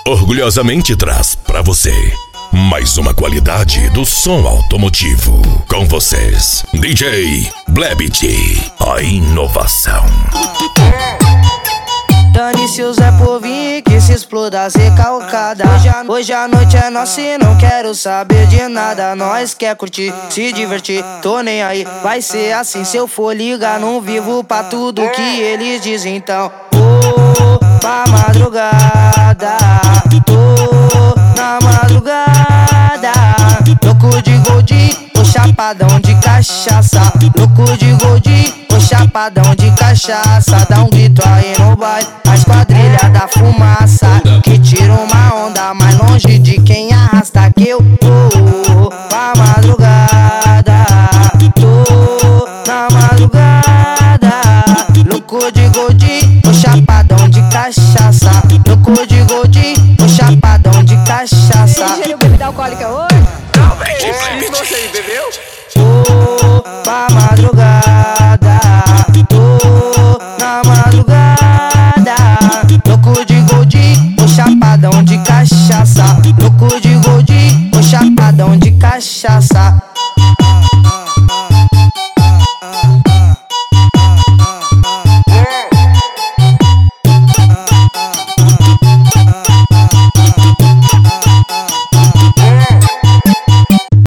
orgulhosamente traz pra você mais uma qualidade do som automotivo. Com vocês, DJ Blebit, a inovação. Dane-se o Zé Povinho que se exploda as recalcadas. Hoje a noite é nossa e não quero saber de nada. Nós quer curtir, se divertir, tô nem aí. Vai ser assim se eu for ligar, não vivo pra tudo que eles dizem. Então, pra madrugada, na madrugada, louco de goldinho, o chapadão de cachaça. Louco de goldinho, o chapadão de cachaça. Dá um grito aí no baile, as quadrilhas da fumaça, que tira uma onda mais longe de quem arrasta. Que eu tô pra madrugada, tô na madrugada. Louco de goldinho, o chapadão de cachaça. Louco de goldinho, o chapadão de cachaça. Ingeriu bebida alcoólica hoje? Não, Blebit. Você aí, bebeu? Pra madrugada.